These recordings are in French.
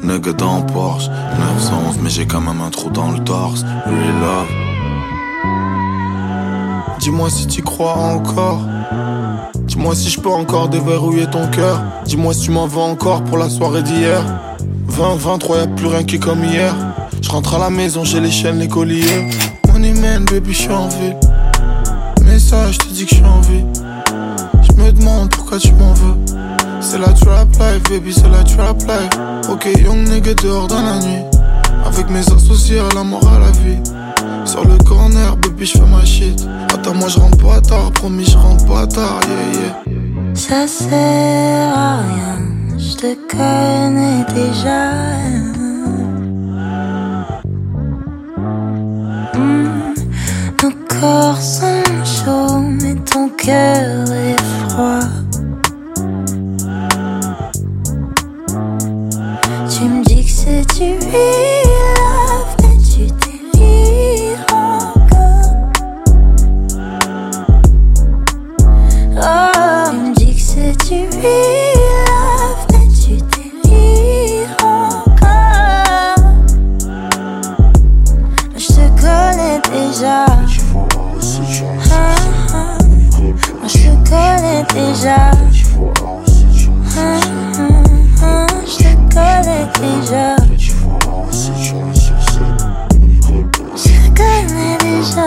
Nigga dans Porsche 911 mais j'ai quand même un trou dans le torse. Real love. Dis-moi si t'y crois encore. Dis-moi si je peux encore déverrouiller ton cœur. Dis-moi si tu m'en veux encore pour la soirée d'hier. 20-23 y'a plus rien qui est comme hier. Je rentre à la maison, j'ai les chaînes, les colliers. Money man baby, je suis en ville. Message, je te dis que je suis en vie. Je me demande pourquoi tu m'en veux. C'est la trap life baby, c'est la trap life. Ok young nigga dehors dans la nuit. Avec mes associés à la mort à la vie. Sur le corner baby je fais ma shit. Attends moi je rentre pas tard, promis je rentre pas tard, yeah yeah. Ça sert à rien, je te connais déjà. Nos corps sont chauds mais ton cœur est froid. Tu me dis que c'est du real love, mais tu délires encore. Oh, tu me dis que c'est du real love, mais tu délires encore. Je te connais déjà. Je te connais déjà. Je te connais déjà. Je te connais déjà.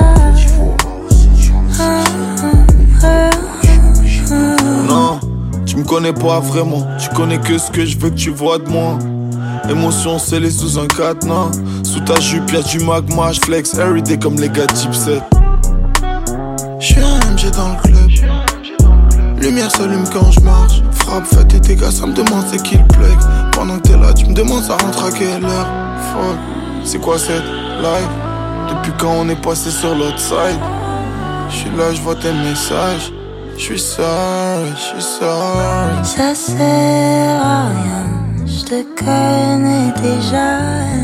Non, tu me connais pas vraiment. Tu connais que ce que je veux que tu vois de moi. Émotion scellée sous un cadenas. Sous ta jupe y'a du magma. J'flex everyday comme les gars Type 7. J'suis un MG dans le club. Lumière s'allume quand je marche. Frappe, fête et dégâts, ça me demande c'est qui le plug. Pendant que t'es là, tu me demandes ça rentre à quelle heure. Fuck, c'est quoi cette life? Depuis quand on est passé sur l'autre side? J'suis là, j'vois tes messages. J'suis sorry, j'suis sorry. Ça sert à rien, je te connais déjà.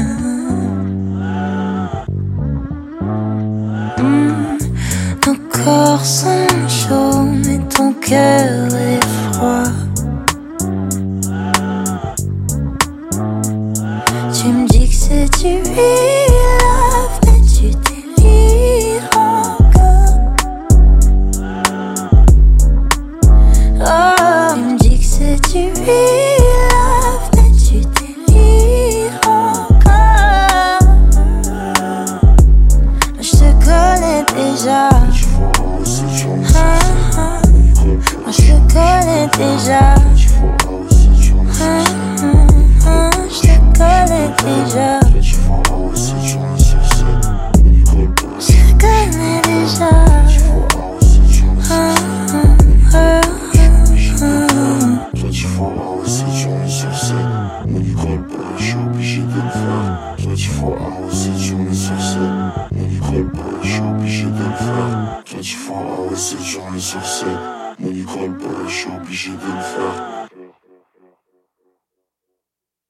Nos corps sont chauds, mais ton cœur est froid. Tu me dis que c'est du real love, mais tu délires encore. Oh, tu me dis que c'est du real love, mais tu délires encore. Je te connais déjà. Je te connais déjà. Je te connais déjà. Je te connais déjà. Toi tu vois aussi tu en es sur scène. On y colle pas, je suis obligé de le faire. Toi tu vois aussi tu en es sur scène. On y colle pas, je suis obligé de le faire. Toi tu vois aussi tu en es sur scène. On y colle pas, je suis obligé de le faire.